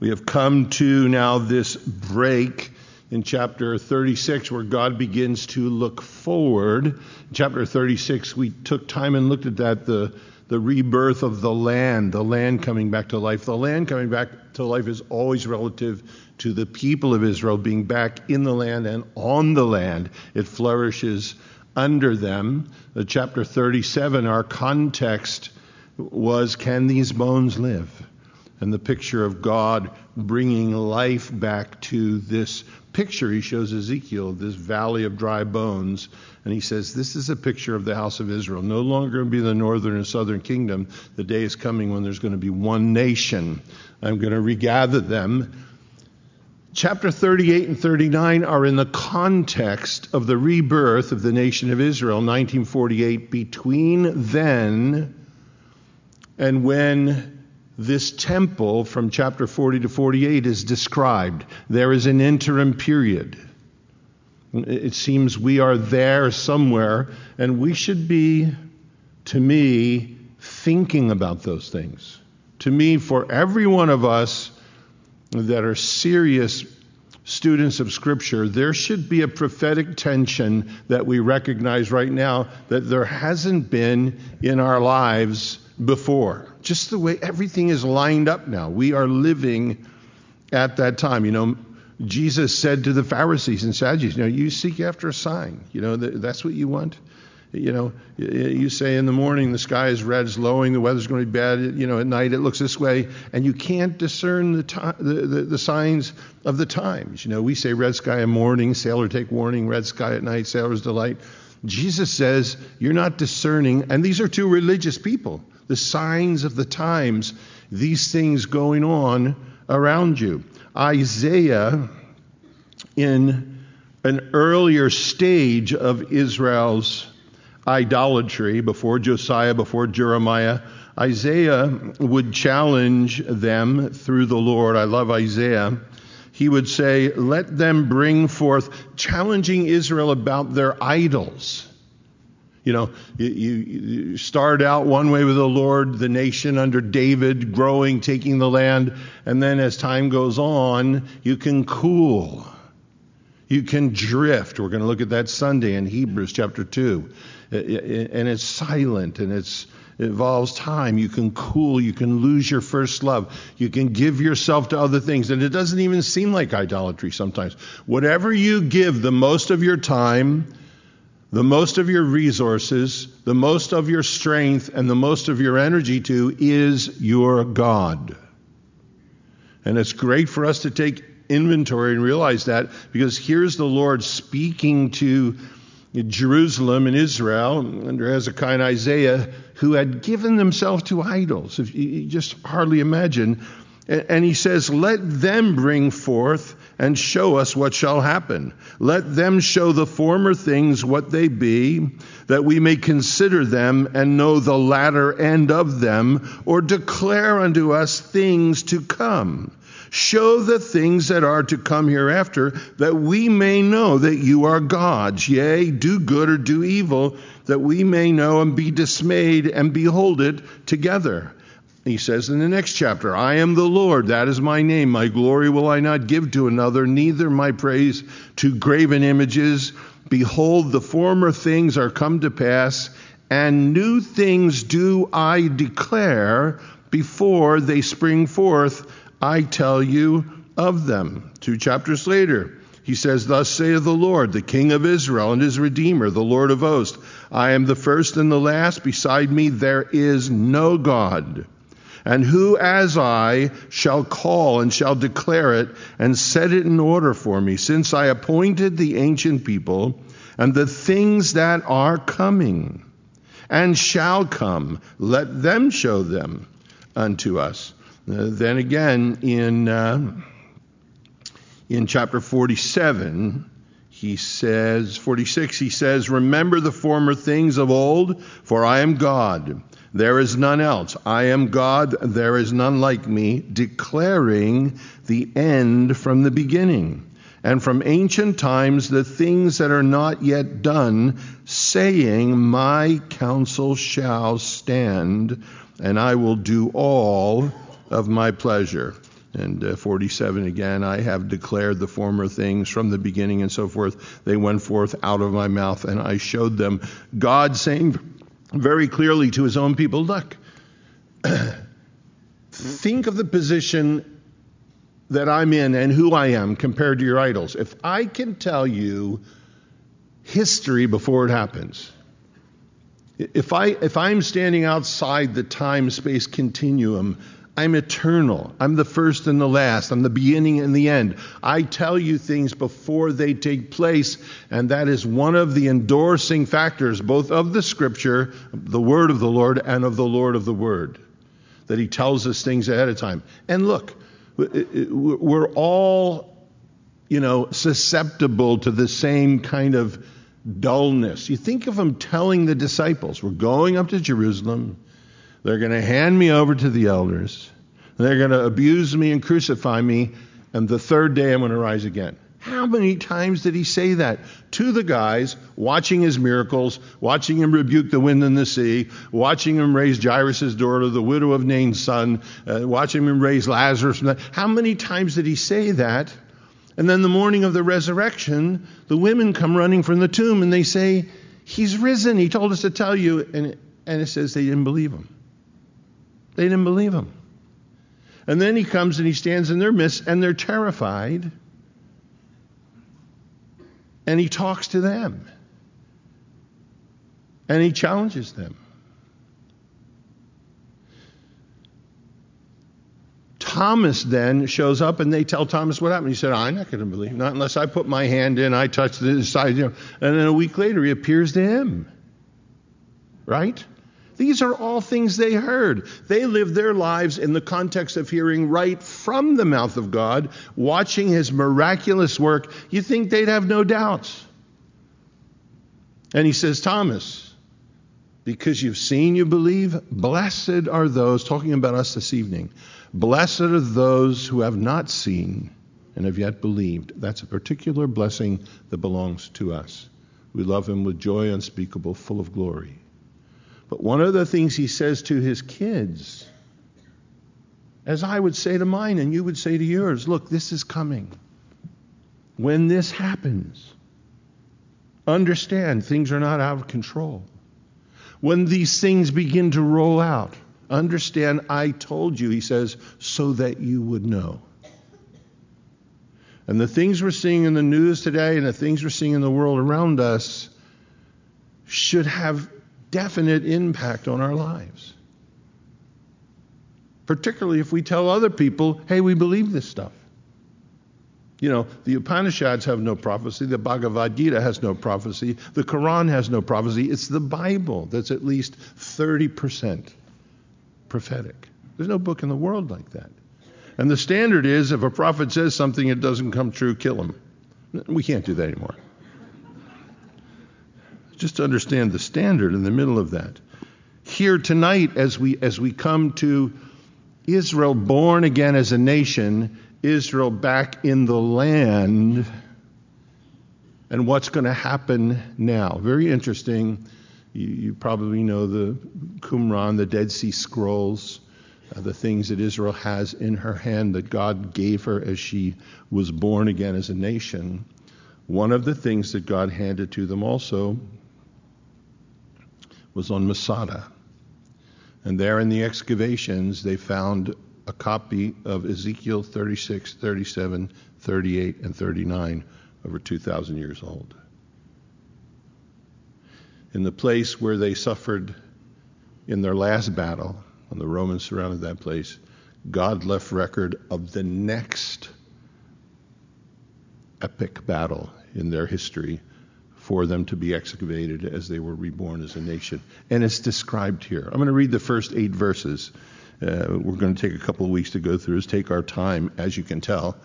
We have come to now this break in chapter 36 where God begins to look forward. In chapter 36, we took time and looked at that, the rebirth of the land coming back to life. The land coming back to life is always relative to the people of Israel being back in the land and on the land. It flourishes under them. Chapter 37, our context was, can these bones live? And the picture of God bringing life back to this picture he shows Ezekiel, this valley of dry bones. And he says, this is a picture of the house of Israel. No longer going to be the northern and southern kingdom. The day is coming when there's going to be one nation. I'm going to regather them. Chapter 38 and 39 are in the context of the rebirth of the nation of Israel, 1948, between then and when this temple from chapter 40 to 48 is described. There is an interim period. It seems we are there somewhere, and we should be, to me, thinking about those things. To me, for every one of us that are serious students of Scripture, there should be a prophetic tension that we recognize right now that there hasn't been in our lives before. Just the way everything is lined up now. We are living at that time. You know, Jesus said to the Pharisees and Sadducees, you seek after a sign. That's what you want. You say in the morning the sky is red, it's lowering, the weather's going to be bad. At night it looks this way, and you can't discern the signs of the times. We say red sky in morning, sailor take warning, red sky at night, sailor's delight. Jesus says you're not discerning, and these are two religious people, the signs of the times, these things going on around you. Isaiah, in an earlier stage of Israel's idolatry, before Josiah, before Jeremiah, Isaiah would challenge them through the Lord. I love Isaiah. He would say, let them bring forth, challenging Israel about their idols. You start out one way with the Lord, the nation under David, growing, taking the land, and then as time goes on, you can cool. You can drift. We're going to look at that Sunday in Hebrews chapter 2. And it's silent, and it involves time. You can cool. You can lose your first love. You can give yourself to other things. And it doesn't even seem like idolatry sometimes. Whatever you give the most of your time, the most of your resources, the most of your strength, and the most of your energy to is your God. And it's great for us to take inventory and realize that, because here's the Lord speaking to Jerusalem and Israel under Hezekiah and Isaiah, who had given themselves to idols. If you just hardly imagine. And he says, let them bring forth and show us what shall happen. Let them show the former things what they be, that we may consider them and know the latter end of them, or declare unto us things to come. Show the things that are to come hereafter, that we may know that you are gods. Yea, do good or do evil, that we may know and be dismayed and behold it together. He says in the next chapter, I am the Lord, that is my name. My glory will I not give to another, neither my praise to graven images. Behold, the former things are come to pass, and new things do I declare. Before they spring forth, I tell you of them. 2 chapters later, he says, thus saith the Lord, the King of Israel and his Redeemer, the Lord of hosts. I am the first and the last. Beside me there is no God. And who as I shall call and shall declare it and set it in order for me, since I appointed the ancient people and the things that are coming and shall come, let them show them unto us. Then again in chapter 47, he says, 46, he says, remember the former things of old, for I am God. There is none else. I am God. There is none like me, declaring the end from the beginning. And from ancient times the things that are not yet done, saying, my counsel shall stand, and I will do all of my pleasure. And 47 again, I have declared the former things from the beginning and so forth. They went forth out of my mouth and I showed them. God saying very clearly to his own people, look, think of the position that I'm in and who I am compared to your idols. If I can tell you history before it happens, if I'm standing outside the time-space continuum, I'm eternal. I'm the first and the last. I'm the beginning and the end. I tell you things before they take place, and that is one of the endorsing factors, both of the Scripture, the Word of the Lord, and of the Lord of the Word, that he tells us things ahead of time. And look, we're all, susceptible to the same kind of dullness. You think of him telling the disciples, we're going up to Jerusalem. They're going to hand me over to the elders. They're going to abuse me and crucify me. And the third day I'm going to rise again. How many times did he say that to the guys watching his miracles, watching him rebuke the wind and the sea, watching him raise Jairus' daughter, the widow of Nain's son, watching him raise Lazarus? How many times did he say that? And then the morning of the resurrection, the women come running from the tomb and they say, he's risen. He told us to tell you. And it says they didn't believe him. They didn't believe him. And then he comes and he stands in their midst and they're terrified. And he talks to them. And he challenges them. Thomas then shows up and they tell Thomas what happened. He said, I'm not going to believe. Not unless I put my hand in, I touch the side. And then a week later he appears to him. Right? These are all things they heard. They lived their lives in the context of hearing right from the mouth of God, watching his miraculous work. You think they'd have no doubts. And he says, Thomas, because you've seen, you believe. Blessed are those, talking about us this evening, blessed are those who have not seen and have yet believed. That's a particular blessing that belongs to us. We love him with joy unspeakable, full of glory. But one of the things he says to his kids, as I would say to mine and you would say to yours, look, this is coming. When this happens, understand things are not out of control. When these things begin to roll out, understand I told you, he says, so that you would know. And the things we're seeing in the news today and the things we're seeing in the world around us should have definite impact on our lives. Particularly if we tell other people, hey, we believe this stuff. The Upanishads have no prophecy. The Bhagavad Gita has no prophecy. The Quran has no prophecy. It's the Bible that's at least 30% prophetic. There's no book in the world like that. And the standard is if a prophet says something, it doesn't come true, kill him. We can't do that anymore. Just to understand the standard in the middle of that. Here tonight, as we come to Israel born again as a nation, Israel back in the land, and what's going to happen now. Very interesting. You probably know the Qumran, the Dead Sea Scrolls, the things that Israel has in her hand that God gave her as she was born again as a nation. One of the things that God handed to them also was on Masada. And there in the excavations, they found a copy of Ezekiel 36, 37, 38, and 39, over 2,000 years old. In the place where they suffered in their last battle, when the Romans surrounded that place, God left record of the next epic battle in their history for them to be excavated as they were reborn as a nation. And it's described here. I'm going to read the first 8 verses. We're going to take a couple of weeks to go through this, take our time, as you can tell.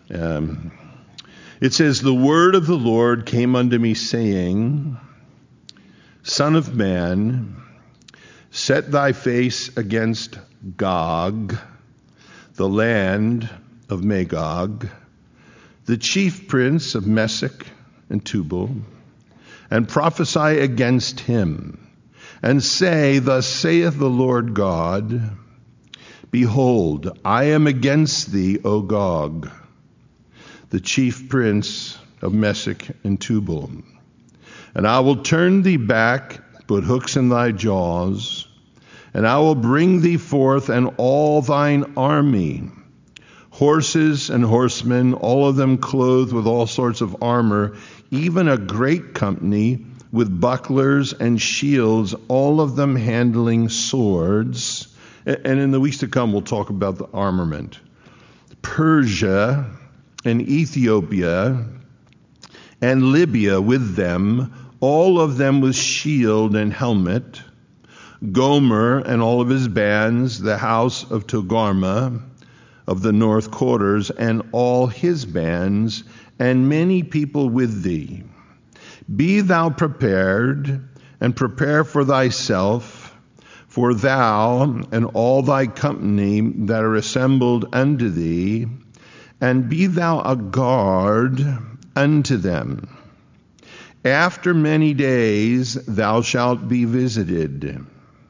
It says, the word of the Lord came unto me, saying, Son of man, set thy face against Gog, the land of Magog, the chief prince of Meshech and Tubal, and prophesy against him, and say, Thus saith the Lord God, Behold, I am against thee, O Gog, the chief prince of Meshech and Tubal. And I will turn thee back, put hooks in thy jaws, and I will bring thee forth and all thine army, horses and horsemen, all of them clothed with all sorts of armor, even a great company with bucklers and shields, all of them handling swords. And in the weeks to come, we'll talk about the armament. Persia and Ethiopia and Libya with them, all of them with shield and helmet. Gomer and all of his bands, the house of Togarmah of the north quarters, and all his bands, and many people with thee. Be thou prepared, and prepare for thyself, for thou and all thy company that are assembled unto thee, and be thou a guard unto them. After many days thou shalt be visited.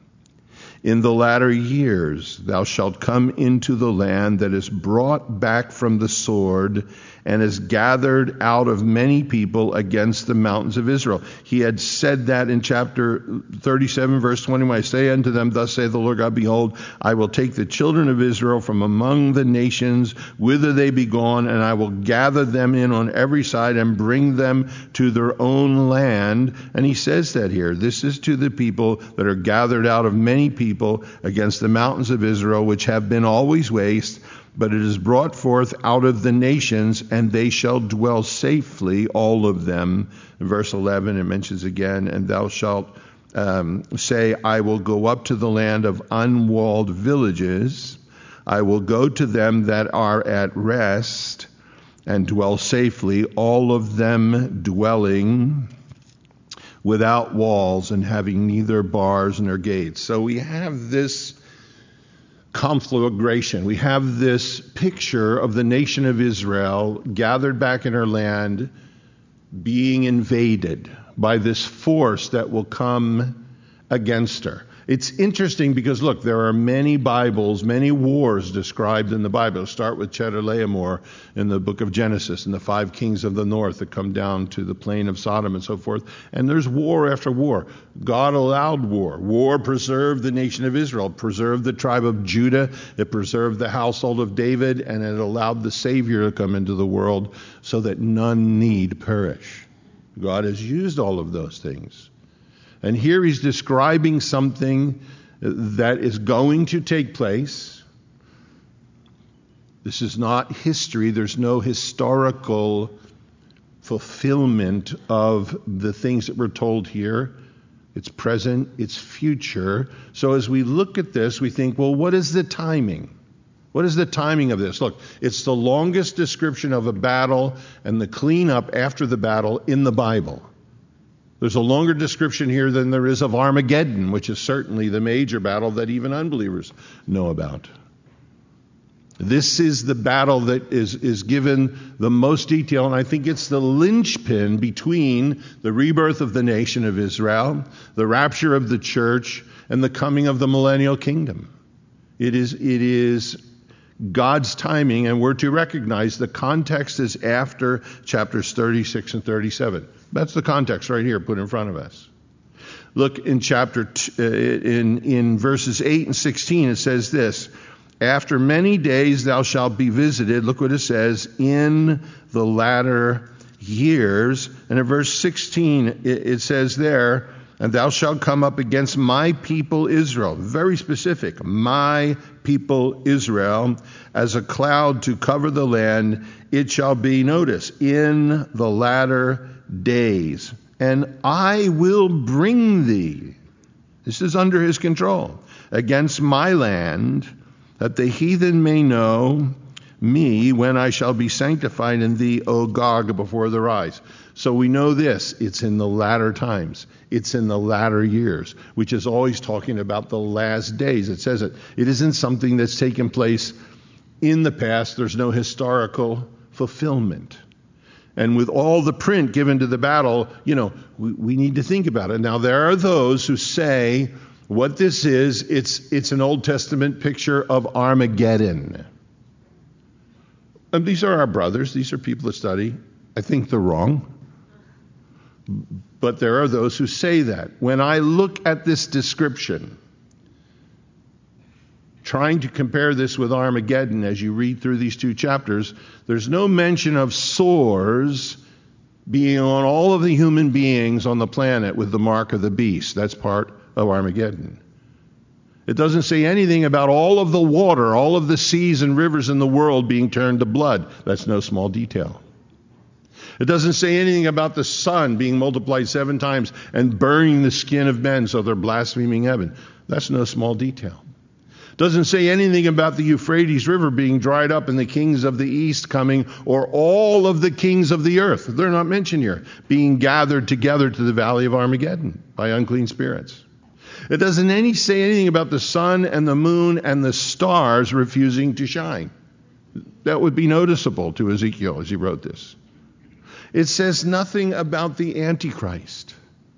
In the latter years thou shalt come into the land that is brought back from the sword, and is gathered out of many people against the mountains of Israel. He had said that in chapter 37, verse 21. I say unto them, thus saith the Lord God, behold, I will take the children of Israel from among the nations whither they be gone, and I will gather them in on every side and bring them to their own land. And he says that here. This is to the people that are gathered out of many people against the mountains of Israel, which have been always waste, but it is brought forth out of the nations, and they shall dwell safely, all of them. In verse 11, it mentions again, and thou shalt say, I will go up to the land of unwalled villages. I will go to them that are at rest, and dwell safely, all of them dwelling without walls and having neither bars nor gates. So we have this conflagration. We have this picture of the nation of Israel gathered back in her land, being invaded by this force that will come against her. It's interesting because, look, there are many Bibles, many wars described in the Bible. Start with Chedorlaomer in the book of Genesis and the 5 kings of the north that come down to the plain of Sodom and so forth. And there's war after war. God allowed war. War preserved the nation of Israel, preserved the tribe of Judah, it preserved the household of David, and it allowed the Savior to come into the world so that none need perish. God has used all of those things. And here he's describing something that is going to take place. This is not history. There's no historical fulfillment of the things that we're told here. It's present, it's future. So as we look at this, we think, well, what is the timing? What is the timing of this? Look, it's the longest description of a battle and the cleanup after the battle in the Bible. There's a longer description here than there is of Armageddon, which is certainly the major battle that even unbelievers know about. This is the battle that is given the most detail, and I think it's the linchpin between the rebirth of the nation of Israel, the rapture of the church, and the coming of the millennial kingdom. It is God's timing, and we're to recognize the context is after chapters 36 and 37. That's the context right here put in front of us. Look in in verses 8 and 16, it says this, after many days thou shalt be visited, look what it says, in the latter years. And in verse 16, it says there, and thou shalt come up against my people Israel. Very specific. My people Israel, as a cloud to cover the land, it shall be, notice, in the latter days. And I will bring thee, this is under his control, against my land, that the heathen may know me when I shall be sanctified in thee, O Gog, before their eyes. So we know this, it's in the latter times. It's in the latter years, which is always talking about the last days. It says it. It isn't something that's taken place in the past. There's no historical fulfillment. And with all the print given to the battle, we need to think about it. Now, there are those who say What this is, it's an Old Testament picture of Armageddon. And these are our brothers. These are people that study. I think they're wrong. But there are those who say that. When I look at this description, trying to compare this with Armageddon as you read through these two chapters, there's no mention of sores being on all of the human beings on the planet with the mark of the beast. That's part of Armageddon. It doesn't say anything about all of the water, all of the seas and rivers in the world being turned to blood. That's no small detail. It doesn't say anything about the sun being multiplied 7 times and burning the skin of men so they're blaspheming heaven. That's no small detail. It doesn't say anything about the Euphrates River being dried up and the kings of the east coming, or all of the kings of the earth. They're not mentioned here, being gathered together to the valley of Armageddon by unclean spirits. It doesn't say anything about the sun and the moon and the stars refusing to shine. That would be noticeable to Ezekiel as he wrote this. It says nothing about the Antichrist.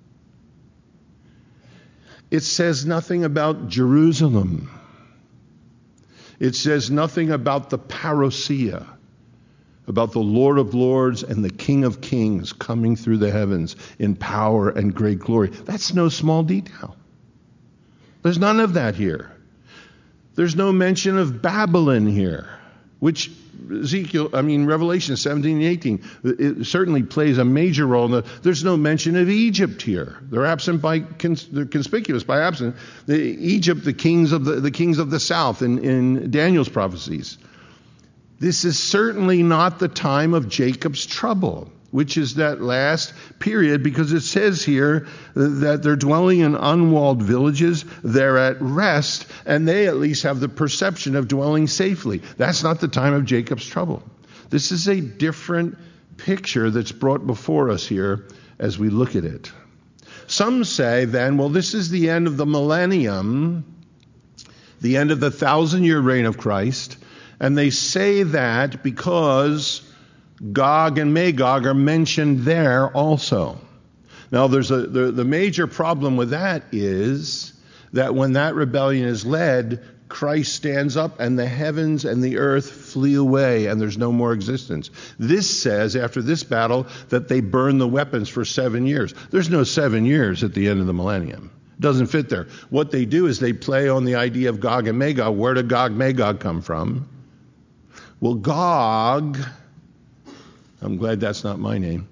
It says nothing about Jerusalem. It says nothing about the parousia, about the Lord of Lords and the King of Kings coming through the heavens in power and great glory. That's no small detail. There's none of that here. There's no mention of Babylon here, which Revelation 17 and 18, it certainly plays a major role. There's no mention of Egypt here. They're absent they're conspicuous by absent. Egypt, the kings of the south in Daniel's prophecies. This is certainly not the time of Jacob's trouble, which is that last period, because it says here that they're dwelling in unwalled villages, they're at rest, and they at least have the perception of dwelling safely. That's not the time of Jacob's trouble. This is a different picture that's brought before us here as we look at it. Some say then, well, this is the end of the millennium, the end of the 1,000-year reign of Christ, and they say that because Gog and Magog are mentioned there also. Now, the major problem with that is that when that rebellion is led, Christ stands up and the heavens and the earth flee away and there's no more existence. This says, after this battle, that they burn the weapons for 7 years. There's no 7 years at the end of the millennium. It doesn't fit there. What they do is they play on the idea of Gog and Magog. Where did Gog and Magog come from? Well, Gog, I'm glad that's not my name.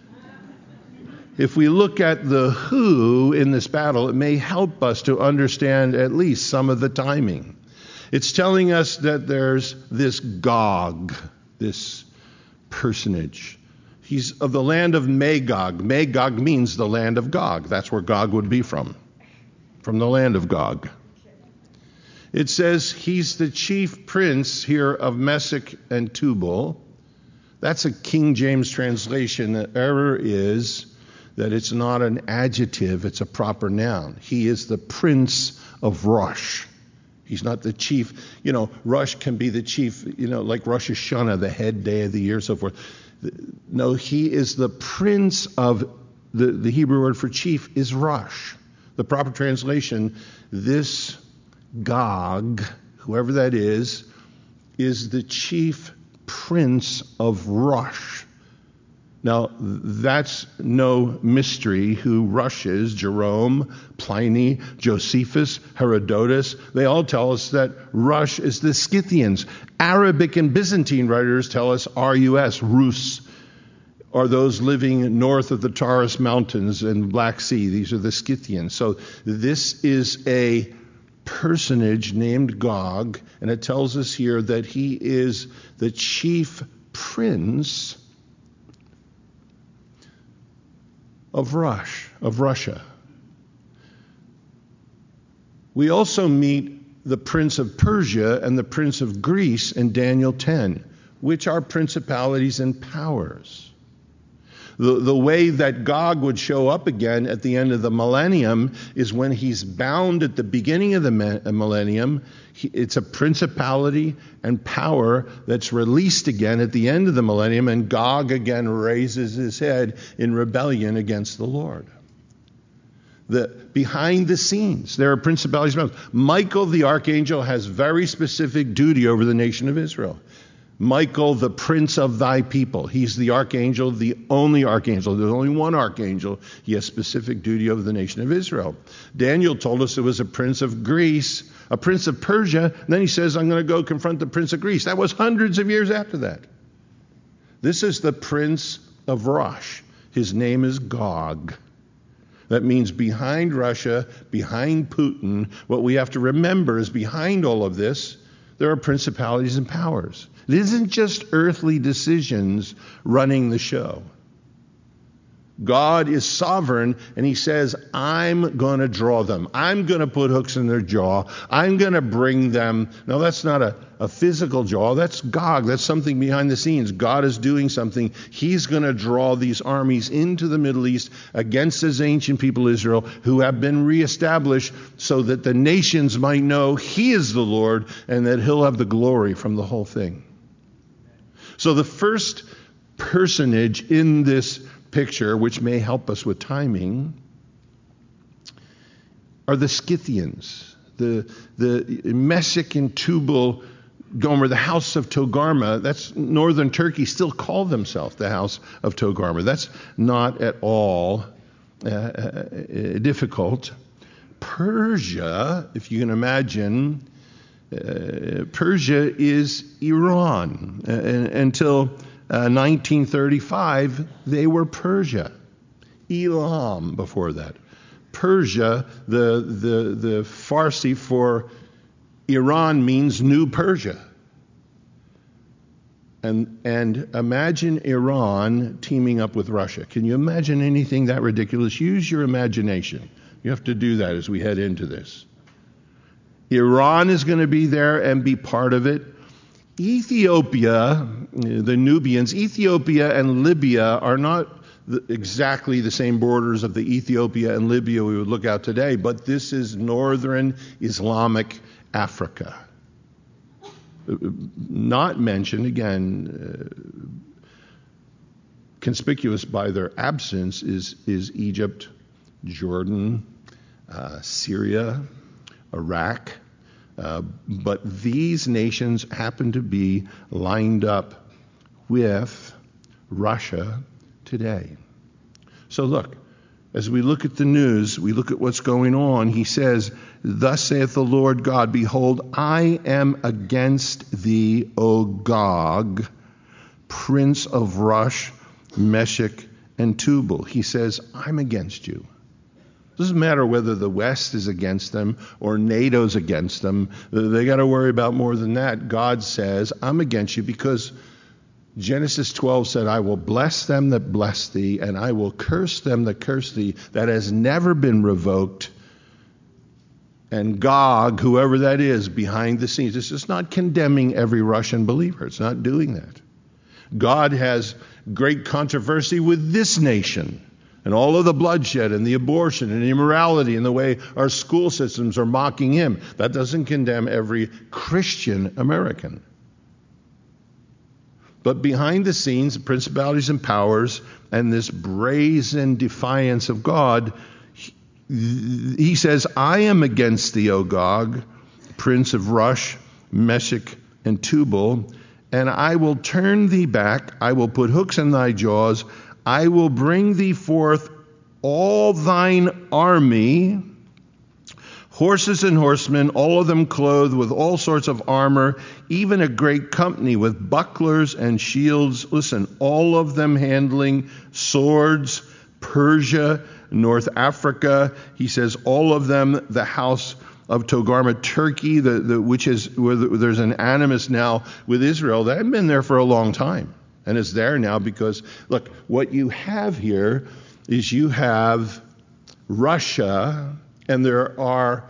If we look at the who in this battle, it may help us to understand at least some of the timing. It's telling us that there's this Gog, this personage. He's of the land of Magog. Magog means the land of Gog. That's where Gog would be from the land of Gog. It says he's the chief prince here of Meshech and Tubal. That's a King James translation. The error is that it's not an adjective, it's a proper noun. He is the prince of Rosh. He's not the chief. Rosh can be the chief, like Rosh Hashanah, the head day of the year, so forth. No, he is the prince of, the Hebrew word for chief is Rosh. The proper translation, this Gog, whoever that is the chief prince of Rosh. Now, that's no mystery who Rosh is. Jerome, Pliny, Josephus, Herodotus, they all tell us that Rosh is the Scythians. Arabic and Byzantine writers tell us Rus are those living north of the Taurus Mountains and Black Sea. These are the Scythians. So this is a personage named Gog, and it tells us here that he is the chief prince of Russia. We also meet the prince of Persia and the prince of Greece in Daniel 10, which are principalities and powers. The way that Gog would show up again at the end of the millennium is when he's bound at the beginning of the millennium. It's a principality and power that's released again at the end of the millennium, and Gog again raises his head in rebellion against the Lord. Behind the scenes, there are principalities and powers. Michael the archangel has very specific duty over the nation of Israel. Michael, the prince of thy people. He's the archangel, the only archangel. There's only one archangel. He has specific duty over the nation of Israel. Daniel told us there was a prince of Greece, a prince of Persia. And then he says, I'm going to go confront the prince of Greece. That was hundreds of years after that. This is the prince of Rosh. His name is Gog. That means behind Russia, behind Putin, what we have to remember is behind all of this, there are principalities and powers. It isn't just earthly decisions running the show. God is sovereign, and he says, I'm going to draw them. I'm going to put hooks in their jaw. I'm going to bring them. Now, that's not a physical jaw. That's Gog. That's something behind the scenes. God is doing something. He's going to draw these armies into the Middle East against his ancient people Israel, who have been reestablished so that the nations might know he is the Lord and that he'll have the glory from the whole thing. So the first personage in this picture, which may help us with timing, are the Scythians, the Meshech and Tubal Gomer, the house of Togarmah. That's northern Turkey, still call themselves the house of Togarmah. That's not at all difficult. Persia, if you can imagine, Persia is Iran. Until 1935, they were Persia. Elam before that. Persia, the Farsi for Iran means New Persia. And imagine Iran teaming up with Russia. Can you imagine anything that ridiculous? Use your imagination. You have to do that as we head into this. Iran is going to be there and be part of it. Ethiopia, the Nubians, Ethiopia and Libya are not exactly the same borders of the Ethiopia and Libya we would look at today, but this is northern Islamic Africa. Not mentioned, again, conspicuous by their absence is Egypt, Jordan, Syria, Iraq. But these nations happen to be lined up with Russia today. So look, as we look at the news, we look at what's going on, he says, thus saith the Lord God, behold, I am against thee, O Gog, prince of Rosh, Meshech, and Tubal. He says, I'm against you. It doesn't matter whether the West is against them or NATO's against them. They got to worry about more than that. God says, I'm against you because Genesis 12 said, I will bless them that bless thee, and I will curse them that curse thee. That has never been revoked. And Gog, whoever that is, behind the scenes, this is not condemning every Russian believer. It's not doing that. God has great controversy with this nation. And all of the bloodshed and the abortion and the immorality and the way our school systems are mocking him. That doesn't condemn every Christian American. But behind the scenes, principalities and powers and this brazen defiance of God, he says, I am against thee, O Gog, prince of Rosh, Meshech, and Tubal, and I will turn thee back. I will put hooks in thy jaws. I will bring thee forth all thine army, horses and horsemen, all of them clothed with all sorts of armor, even a great company with bucklers and shields. Listen, all of them handling swords, Persia, North Africa. He says all of them, the house of Togarmah, Turkey, which is where there's an animus now with Israel. That had been there for a long time. And it's there now because, look, what you have here is you have Russia, and there are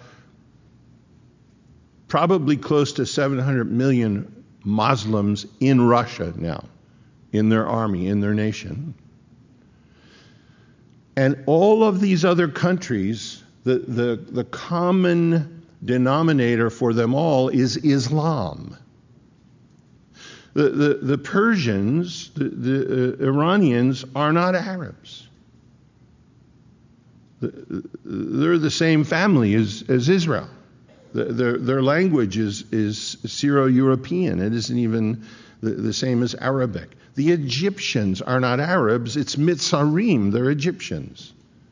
probably close to 700 million Muslims in Russia now, in their army, in their nation. And all of these other countries, the common denominator for them all is Islam. The Persians, the Iranians are not Arabs. They're the same family as Israel. Their language is Syro-European. It isn't even the same as Arabic. The Egyptians are not Arabs. It's Mitzarim. They're Egyptians.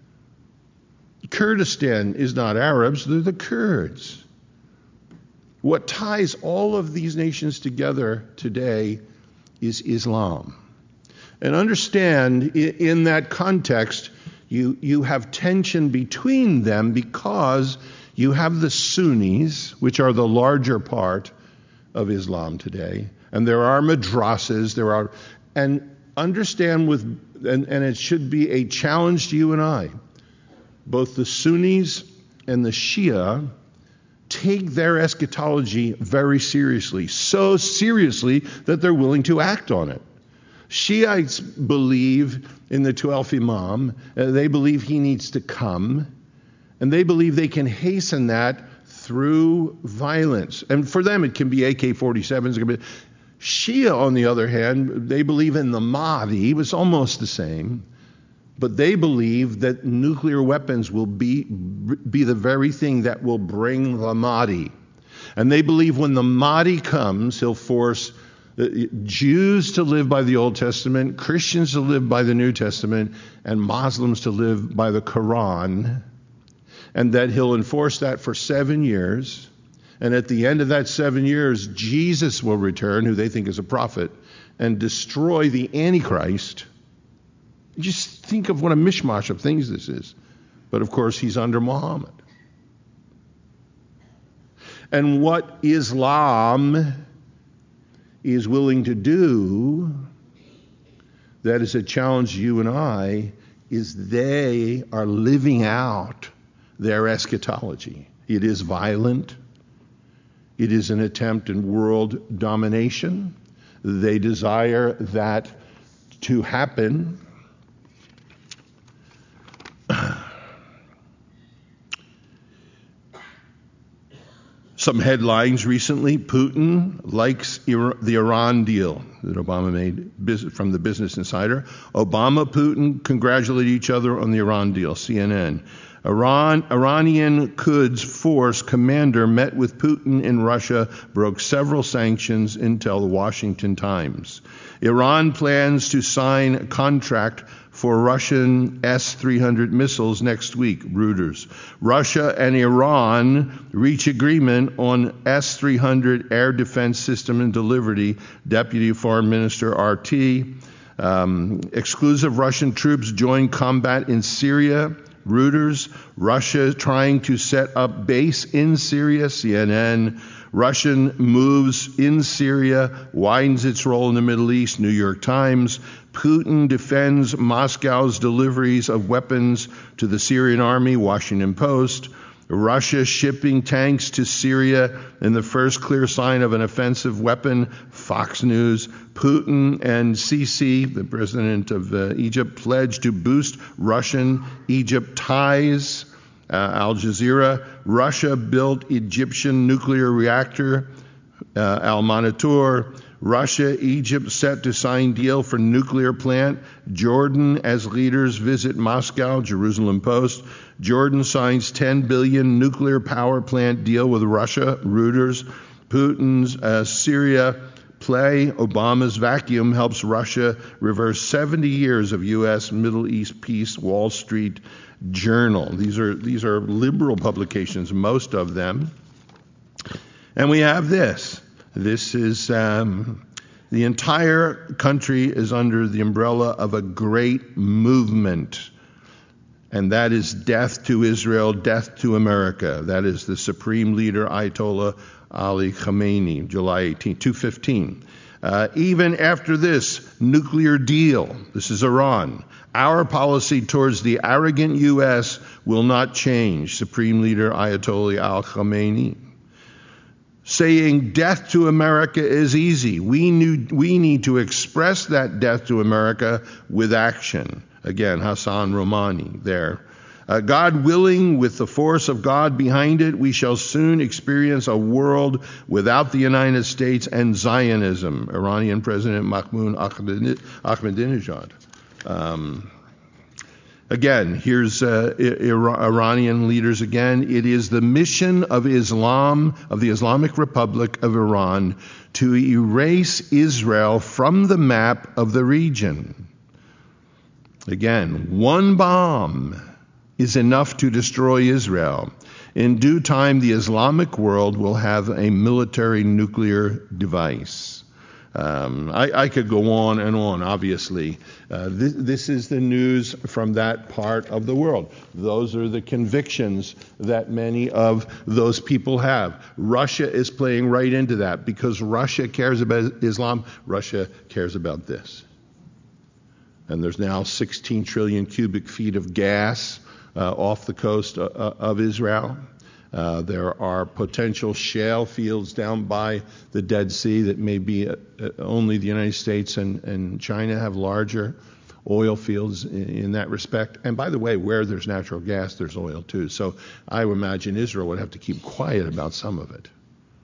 Kurdistan is not Arabs. They're the Kurds. What ties all of these nations together today is Islam. And understand, in that context, you have tension between them because you have the Sunnis, which are the larger part of Islam today, and there are madrasas, and understand and it should be a challenge to you and I. Both the Sunnis and the Shia take their eschatology very seriously, so seriously that they're willing to act on it. Shiites believe in the 12th Imam. They believe he needs to come, and they believe they can hasten that through violence. And for them, it can be AK-47s. Shia, on the other hand, they believe in the Mahdi. It's almost the same. But they believe that nuclear weapons will be the very thing that will bring the Mahdi. And they believe when the Mahdi comes, he'll force Jews to live by the Old Testament, Christians to live by the New Testament, and Muslims to live by the Quran. And that he'll enforce that for 7 years. And at the end of that 7 years, Jesus will return, who they think is a prophet, and destroy the Antichrist. Just think of what a mishmash of things this is. But of course, he's under Muhammad. And what Islam is willing to do, that is a challenge to you and I, is they are living out their eschatology. It is violent. It is an attempt in world domination. They desire that to happen. Some headlines recently: Putin likes the Iran deal that Obama made, from the Business Insider. Obama, Putin congratulate each other on the Iran deal, CNN. Iranian Quds Force commander met with Putin in Russia, broke several sanctions, intel the Washington Times. Iran plans to sign a contract for Russian S-300 missiles next week, Reuters. Russia and Iran reach agreement on S-300 air defense system and delivery, Deputy Foreign Minister RT. Exclusive Russian troops join combat in Syria, Reuters. Russia trying to set up base in Syria, CNN. Russian moves in Syria, widens its role in the Middle East, New York Times. Putin defends Moscow's deliveries of weapons to the Syrian army, Washington Post. Russia shipping tanks to Syria in the first clear sign of an offensive weapon, Fox News. Putin and Sisi, the president of Egypt, pledged to boost Russian-Egypt ties, Al Jazeera. Russia built Egyptian nuclear reactor, Al Monitor. Russia, Egypt set to sign deal for nuclear plant. Jordan as leaders visit Moscow, Jerusalem Post. Jordan signs $10 billion nuclear power plant deal with Russia, Reuters. Putin's Syria play, Obama's vacuum helps Russia reverse 70 years of U.S. Middle East peace, Wall Street Journal. These are liberal publications, most of them. And we have this. This is the entire country is under the umbrella of a great movement, and that is death to Israel, death to America. That is the supreme leader, Ayatollah Ali Khamenei, July 18, 215. Even after this nuclear deal, this is Iran, our policy towards the arrogant U.S. will not change, Supreme Leader Ayatollah Ali Khamenei. Saying death to America is easy. We need to express that death to America with action. Again, Hassan Rouhani there. God willing, with the force of God behind it, we shall soon experience a world without the United States and Zionism. Iranian President Mahmoud Ahmadinejad. Again, here's Iranian leaders again. It is the mission of Islam, of the Islamic Republic of Iran, to erase Israel from the map of the region. Again, one bomb is enough to destroy Israel. In due time, the Islamic world will have a military nuclear device. I could go on and on, obviously. This is the news from that part of the world. Those are the convictions that many of those people have. Russia is playing right into that because Russia cares about Islam. Russia cares about this. And there's now 16 trillion cubic feet of gas off the coast of Israel. There are potential shale fields down by the Dead Sea that maybe only the United States and China have larger oil fields in that respect. And by the way, where there's natural gas, there's oil too. So I would imagine Israel would have to keep quiet about some of it.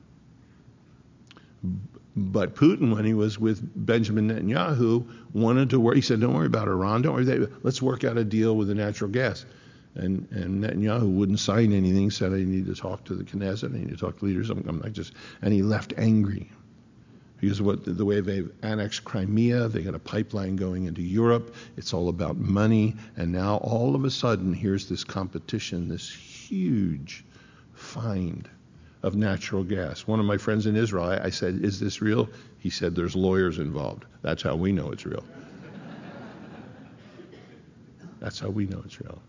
But Putin, when he was with Benjamin Netanyahu, wanted to work. He said, don't worry about Iran. Don't worry. Let's work out a deal with the natural gas. And Netanyahu wouldn't sign anything, said, I need to talk to the Knesset, I need to talk to leaders. And he left angry. Because the way they've annexed Crimea, they got a pipeline going into Europe. It's all about money. And now all of a sudden, here's this competition, this huge find of natural gas. One of my friends in Israel, I said, is this real? He said, there's lawyers involved. That's how we know it's real. That's how we know it's real.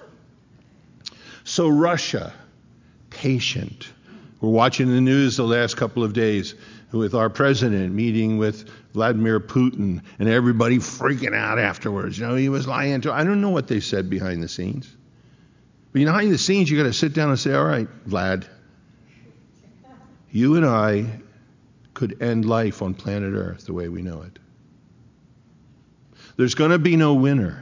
So Russia, patient. We're watching the news the last couple of days with our president meeting with Vladimir Putin and everybody freaking out afterwards. He was lying to. I don't know what they said behind the scenes. But behind the scenes, you got to sit down and say, all right, Vlad, you and I could end life on planet Earth the way we know it. There's going to be no winner.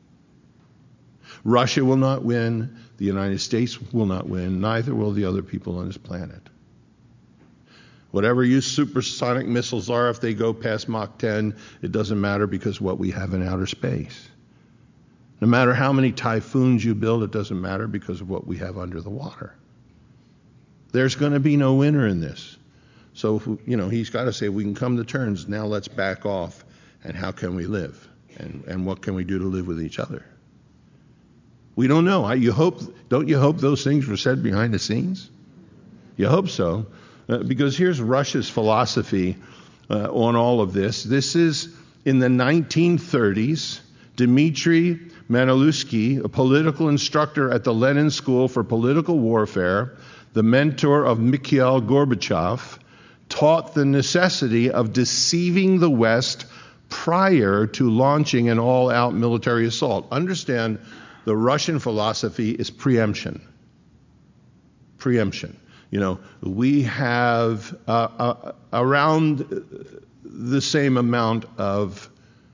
Russia will not win. The United States will not win. Neither will the other people on this planet. Whatever your supersonic missiles are, if they go past Mach 10, it doesn't matter because what we have in outer space. No matter how many typhoons you build, it doesn't matter because of what we have under the water. There's going to be no winner in this. So, he's got to say, we can come to terms. Now let's back off. And how can we live? And what can we do to live with each other? We don't know. Don't you hope those things were said behind the scenes? You hope so. Because here's Russia's philosophy on all of this. This is in the 1930s. Dmitry Manilovsky, a political instructor at the Lenin School for Political Warfare, the mentor of Mikhail Gorbachev, taught the necessity of deceiving the West prior to launching an all-out military assault. Understand, the Russian philosophy is preemption. Preemption. We have around the same amount of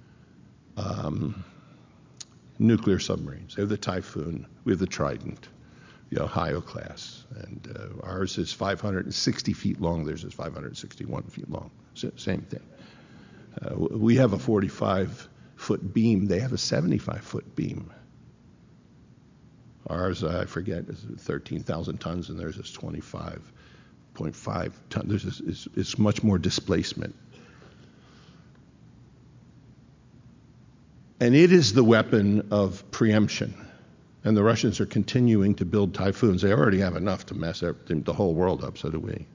nuclear submarines. They have the Typhoon, we have the Trident, the Ohio class, and ours is 560 feet long, theirs is 561 feet long. Same thing. We have a 45-foot beam, they have a 75-foot beam. Ours, I forget, is 13,000 tons, and theirs is 25.5 tons. It's much more displacement. And it is the weapon of preemption. And the Russians are continuing to build Typhoons. They already have enough to mess the whole world up, so do we.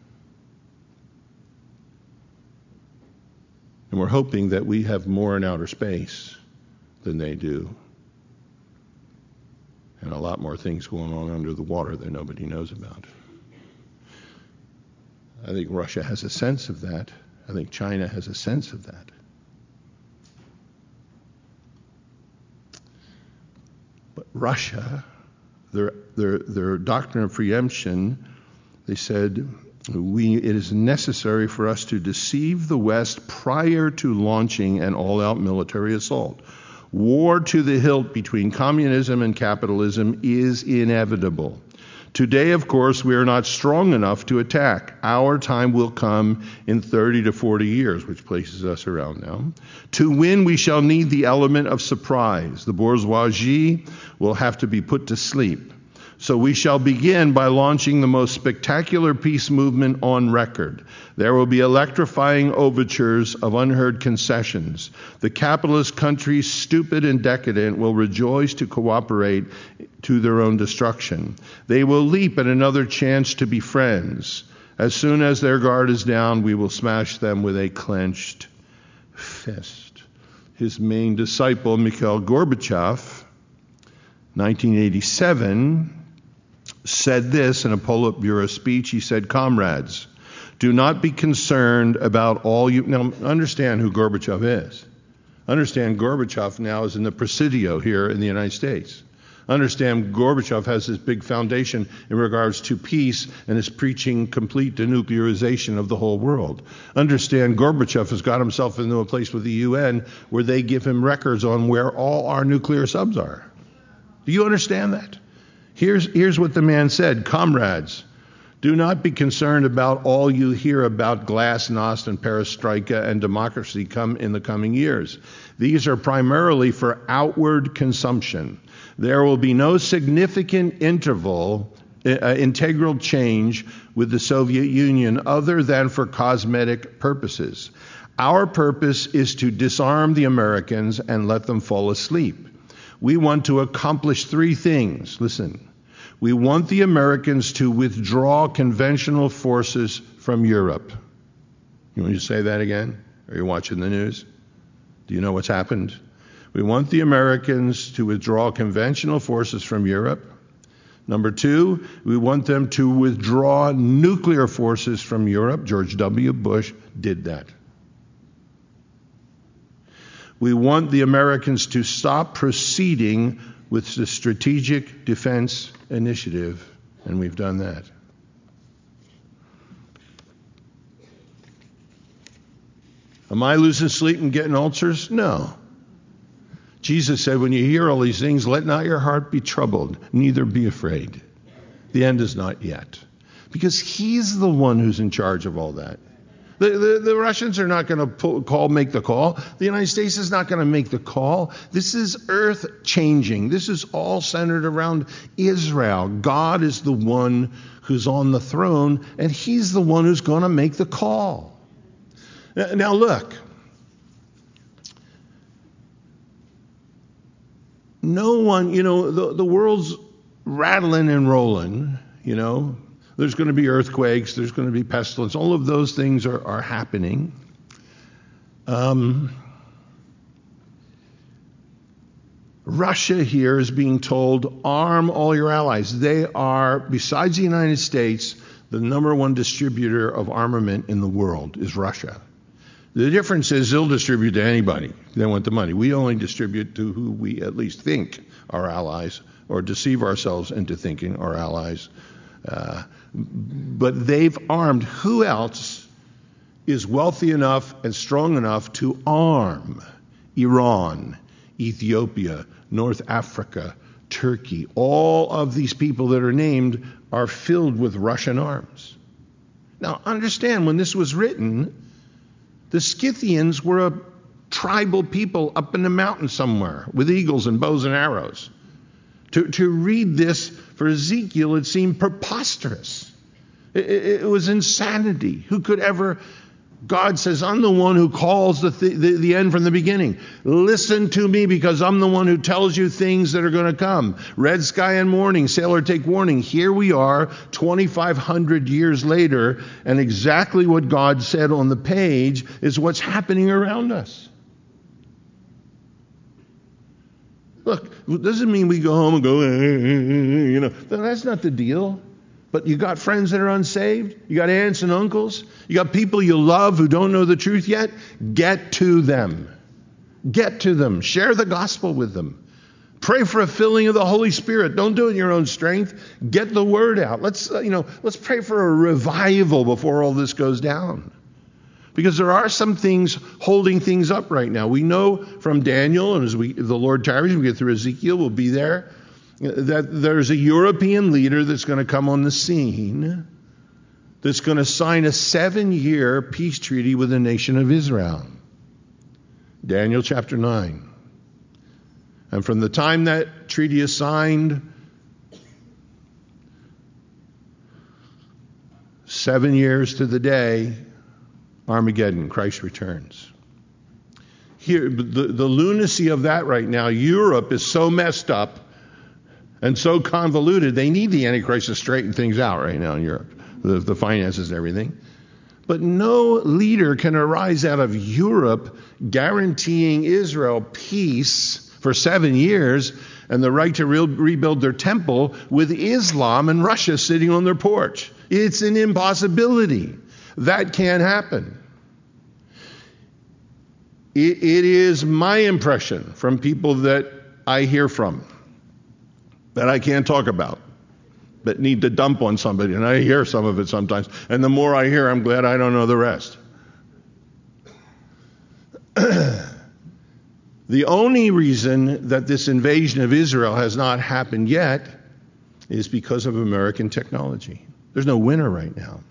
And we're hoping that we have more in outer space than they do. And a lot more things going on under the water that nobody knows about. I think Russia has a sense of that. I think China has a sense of that. But Russia, their doctrine of preemption, they said, it is necessary for us to deceive the West prior to launching an all-out military assault. War to the hilt between communism and capitalism is inevitable. Today, of course, we are not strong enough to attack. Our time will come in 30 to 40 years, which places us around now. To win, we shall need the element of surprise. The bourgeoisie will have to be put to sleep. So we shall begin by launching the most spectacular peace movement on record. There will be electrifying overtures of unheard concessions. The capitalist countries, stupid and decadent, will rejoice to cooperate to their own destruction. They will leap at another chance to be friends. As soon as their guard is down, we will smash them with a clenched fist. His main disciple, Mikhail Gorbachev, 1987, said this in a Politburo speech. He said, "Comrades, do not be concerned about all you..." Now, understand who Gorbachev is. Understand Gorbachev now is in the Presidio here in the United States. Understand Gorbachev has this big foundation in regards to peace and is preaching complete denuclearization of the whole world. Understand Gorbachev has got himself into a place with the UN where they give him records on where all our nuclear subs are. Do you understand that? Here's what the man said. "Comrades, do not be concerned about all you hear about glasnost and perestroika and democracy in the coming years. These are primarily for outward consumption. There will be no significant integral change with the Soviet Union other than for cosmetic purposes. Our purpose is to disarm the Americans and let them fall asleep. We want to accomplish three things." Listen. "We want the Americans to withdraw conventional forces from Europe." You want me to say that again? Are you watching the news? Do you know what's happened? "We want the Americans to withdraw conventional forces from Europe. Number two, we want them to withdraw nuclear forces from Europe." George W. Bush did that. "We want the Americans to stop proceeding with the Strategic Defense Initiative," and we've done that. Am I losing sleep and getting ulcers? No. Jesus said, when you hear all these things, let not your heart be troubled, neither be afraid. The end is not yet. Because he's the one who's in charge of all that. The Russians are not going to make the call. The United States is not going to make the call. This is earth-changing. This is all centered around Israel. God is the one who's on the throne, and he's the one who's going to make the call. Now look. No one, the world's rattling and rolling, There's going to be earthquakes. There's going to be pestilence. All of those things are happening. Russia here is being told, arm all your allies. They are, besides the United States, the number one distributor of armament in the world is Russia. The difference is they'll distribute to anybody. They want the money. We only distribute to who we at least think are allies, or deceive ourselves into thinking are allies. But they've armed. Who else is wealthy enough and strong enough to arm? Iran, Ethiopia, North Africa, Turkey. All of these people that are named are filled with Russian arms. Now understand, when this was written, the Scythians were a tribal people up in the mountain somewhere with eagles and bows and arrows. To read this for Ezekiel, it seemed preposterous. It was insanity. Who could ever... God says, I'm the one who calls the end from the beginning. Listen to me, because I'm the one who tells you things that are going to come. Red sky and morning, sailor take warning. Here we are, 2,500 years later, and exactly what God said on the page is what's happening around us. Look, it doesn't mean we go home and go, that's not the deal. But you got friends that are unsaved. You got aunts and uncles. You got people you love who don't know the truth yet. Get to them. Get to them. Share the gospel with them. Pray for a filling of the Holy Spirit. Don't do it in your own strength. Get the word out. Let's pray for a revival before all this goes down. Because there are some things holding things up right now. We know from Daniel, and as the Lord tarries, we get through Ezekiel, we'll be there. that there's a European leader that's going to come on the scene that's going to sign a 7-year peace treaty with the nation of Israel. Daniel chapter 9. And from the time that treaty is signed, 7 years to the day, Armageddon, Christ returns. Here, the lunacy of that right now, Europe is so messed up and so convoluted, they need the Antichrist to straighten things out right now in Europe, the finances and everything. But no leader can arise out of Europe guaranteeing Israel peace for 7 years and the right to rebuild their temple with Islam and Russia sitting on their porch. It's an impossibility. That can't happen. It is my impression from people that I hear from, that I can't talk about, but need to dump on somebody, and I hear some of it sometimes. And the more I hear, I'm glad I don't know the rest. The only reason that this invasion of Israel has not happened yet is because of American technology. There's no winner right now.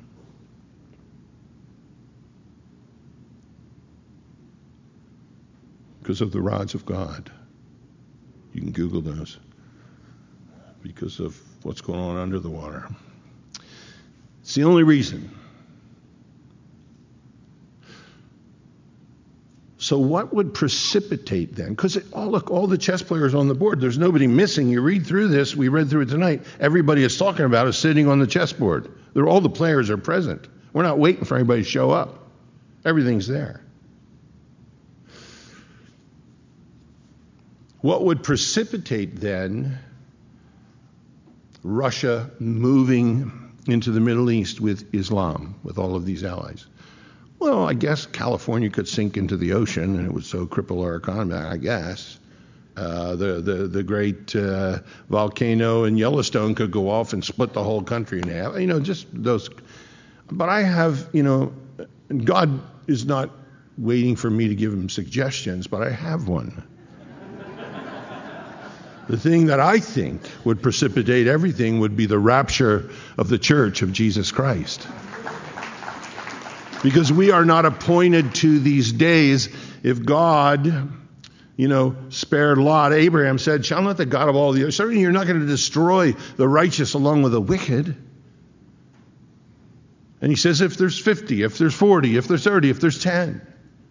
Because of the rods of God. You can Google those. Because of what's going on under the water. It's the only reason. So what would precipitate then? Because look, all the chess players on the board, there's nobody missing. You read through this, we read through it tonight, everybody is talking about is sitting on the chessboard. All the players are present. We're not waiting for anybody to show up. Everything's there. What would precipitate then Russia moving into the Middle East with Islam, with all of these allies? Well, I guess California could sink into the ocean and it would so cripple our economy, I guess. The great volcano in Yellowstone could go off and split the whole country in half. Just those. But I have, God is not waiting for me to give him suggestions, but I have one. The thing that I think would precipitate everything would be the rapture of the church of Jesus Christ. Because we are not appointed to these days. If God, spared Lot, Abraham said, shall not the God of all the earth, certainly you're not going to destroy the righteous along with the wicked. And he says, if there's 50, if there's 40, if there's 30, if there's 10.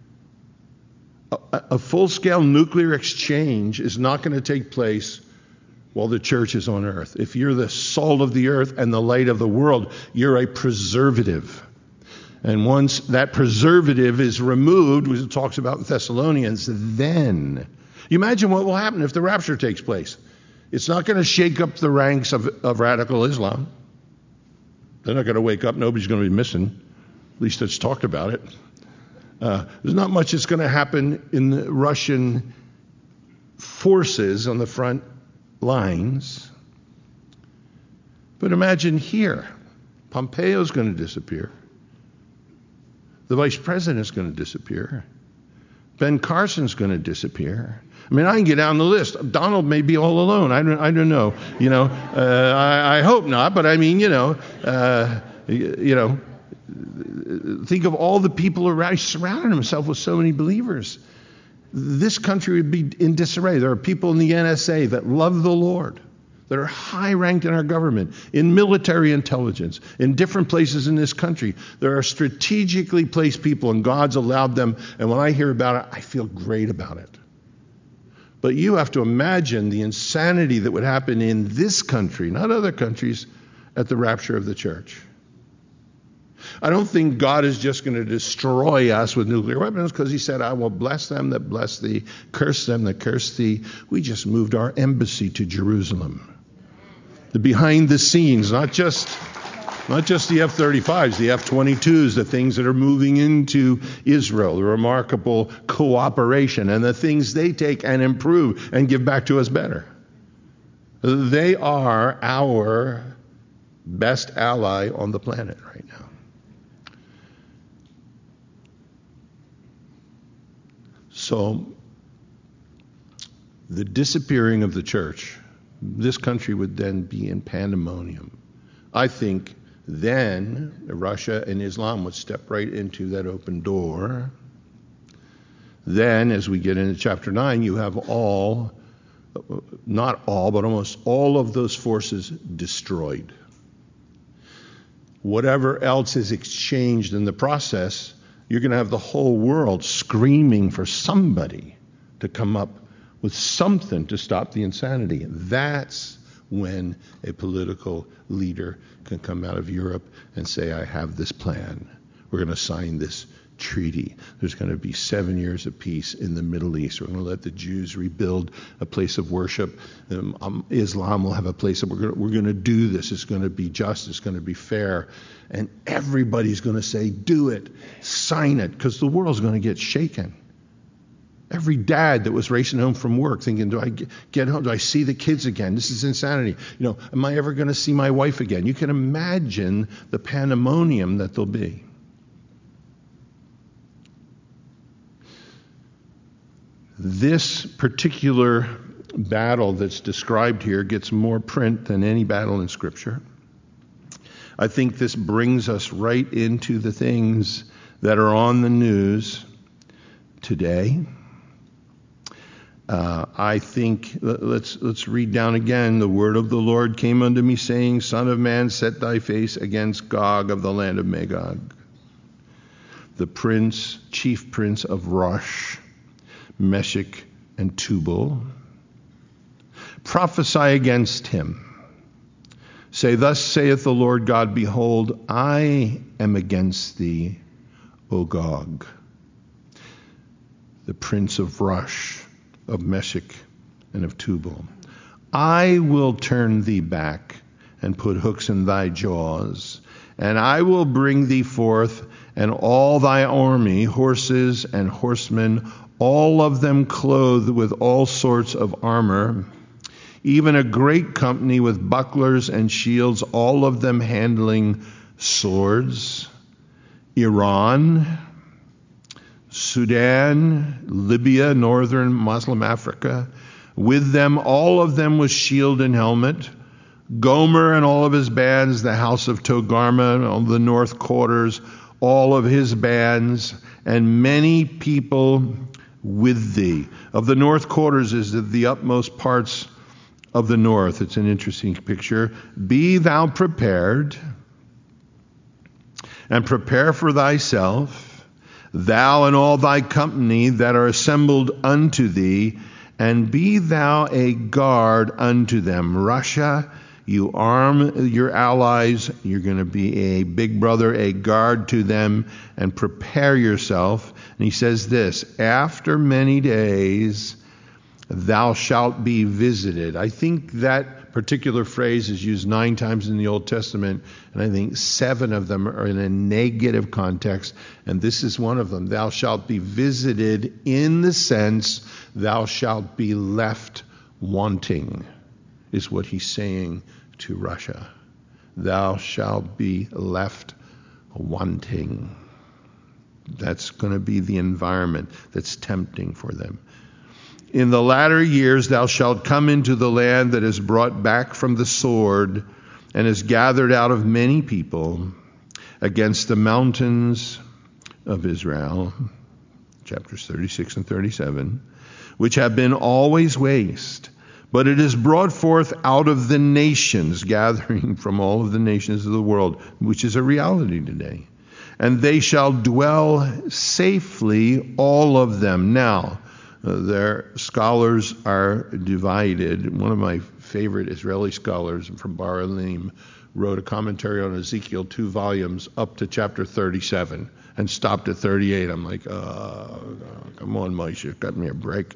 A full-scale nuclear exchange is not going to take place while the church is on earth. If you're the salt of the earth and the light of the world, you're a preservative. And once that preservative is removed, which it talks about in Thessalonians, then you imagine what will happen if the rapture takes place. It's not going to shake up the ranks of radical Islam. They're not going to wake up. Nobody's going to be missing. At least it's talked about it. There's not much that's going to happen in the Russian forces on the front lines. But imagine here, Pompeo's going to disappear. The vice president's going to disappear. Ben Carson's going to disappear. I mean, I can get down the list. Donald may be all alone. I don't know. I hope not. But I mean, think of all the people around. He surrounded himself with so many believers. This country would be in disarray. There are people in the NSA that love the Lord, that are high ranked in our government, in military intelligence, in different places in this country. There are strategically placed people, and God's allowed them. And when I hear about it, I feel great about it. But you have to imagine the insanity that would happen in this country, not other countries, at the rapture of the church. I don't think God is just going to destroy us with nuclear weapons because he said, I will bless them that bless thee, curse them that curse thee. We just moved our embassy to Jerusalem. The behind the scenes, not just the F-35s, the F-22s, the things that are moving into Israel, the remarkable cooperation and the things they take and improve and give back to us better. They are our best ally on the planet right now. So, the disappearing of the church This country would then be in pandemonium. I think then Russia and Islam would step right into that open door. Then, as we get into chapter 9, you have not all, but almost all of those forces destroyed. Whatever else is exchanged in the process, you're going to have the whole world screaming for somebody to come up with something to stop the insanity. That's when a political leader can come out of Europe and say, I have this plan. We're going to sign this treaty. There's going to be 7 years of peace in the Middle East. We're going to let the Jews rebuild a place of worship. Islam will have a place. We're going to do this. It's going to be just. It's going to be fair. And everybody's going to say, do it. Sign it. Because the world's going to get shaken. Every dad that was racing home from work thinking, do I get home? Do I see the kids again? This is insanity. Am I ever going to see my wife again? You can imagine the pandemonium that there'll be. This particular battle that's described here gets more print than any battle in Scripture. I think this brings us right into the things that are on the news today. I think, let's read down again. The word of the Lord came unto me, saying, Son of man, set thy face against Gog of the land of Magog, the chief prince of Rosh, Meshech, and Tubal. Prophesy against him. Say, Thus saith the Lord God, Behold, I am against thee, O Gog, the prince of Rosh, of Meshech, and of Tubal. I will turn thee back and put hooks in thy jaws, and I will bring thee forth, and all thy army, horses and horsemen, all of them clothed with all sorts of armor, even a great company with bucklers and shields, all of them handling swords. Iran, Sudan, Libya, northern Muslim Africa, with them, all of them with shield and helmet. Gomer and all of his bands, the house of Togarmah, all the north quarters, all of his bands, and many people with thee. Of the north quarters is the utmost parts of the north. It's an interesting picture. Be thou prepared, and prepare for thyself, thou and all thy company that are assembled unto thee, and be thou a guard unto them. Russia, you arm your allies. You're going to be a big brother, a guard to them, and prepare yourself. And he says this, after many days thou shalt be visited. I think that particular phrase is used 9 times in the Old Testament, and I think 7 of them are in a negative context, and this is one of them. Thou shalt be visited in the sense thou shalt be left wanting, is what he's saying to Russia. Thou shalt be left wanting. That's going to be the environment that's tempting for them. In the latter years thou shalt come into the land that is brought back from the sword and is gathered out of many people against the mountains of Israel, chapters 36 and 37, which have been always waste. But it is brought forth out of the nations, gathering from all of the nations of the world, which is a reality today. And they shall dwell safely, all of them. Now, their scholars are divided. One of my favorite Israeli scholars from Bar Elim wrote a commentary on Ezekiel, 2 volumes, up to chapter 37, and stopped at 38. I'm like, come on, Moshe, cut me a break.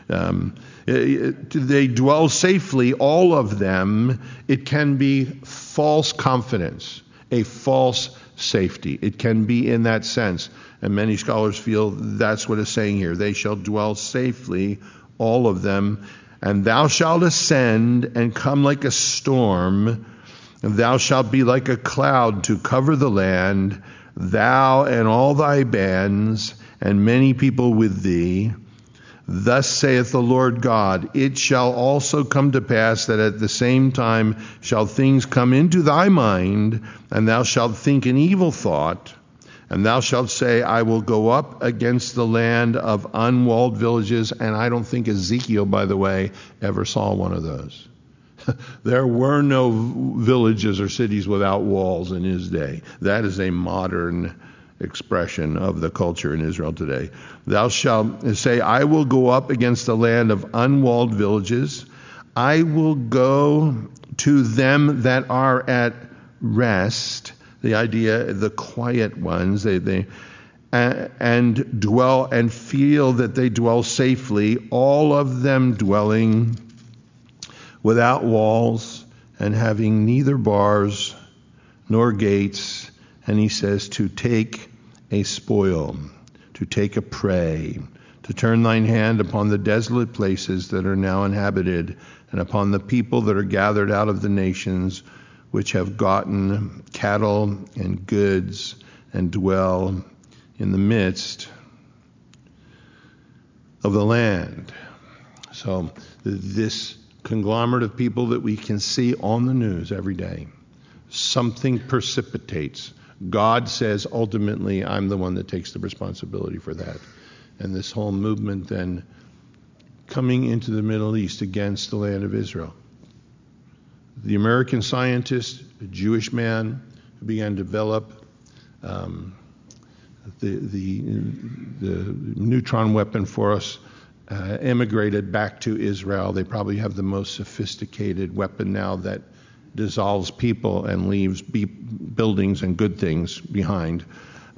They dwell safely, all of them. It can be false confidence, a false safety. It can be in that sense. And many scholars feel that's what it's saying here. They shall dwell safely, all of them. And thou shalt ascend and come like a storm. And thou shalt be like a cloud to cover the land, thou and all thy bands, and many people with thee. Thus saith the Lord God, it shall also come to pass that at the same time shall things come into thy mind, and thou shalt think an evil thought, and thou shalt say, I will go up against the land of unwalled villages. And I don't think Ezekiel, by the way, ever saw one of those. There were no villages or cities without walls in his day. That is a modern expression of the culture in Israel today. Thou shalt say, I will go up against the land of unwalled villages. I will go to them that are at rest. The idea, the quiet ones, they and dwell and feel that they dwell safely, all of them dwelling without walls and having neither bars nor gates. And he says, to take a spoil, to take a prey, to turn thine hand upon the desolate places that are now inhabited, and upon the people that are gathered out of the nations, which have gotten cattle and goods, and dwell in the midst of the land. So this conglomerate of people that we can see on the news every day, something precipitates. God says, ultimately, I'm the one that takes the responsibility for that. And this whole movement then coming into the Middle East against the land of Israel. The American scientist, a Jewish man, who began to develop the neutron weapon for us, emigrated back to Israel. They probably have the most sophisticated weapon now that dissolves people and leaves buildings and good things behind.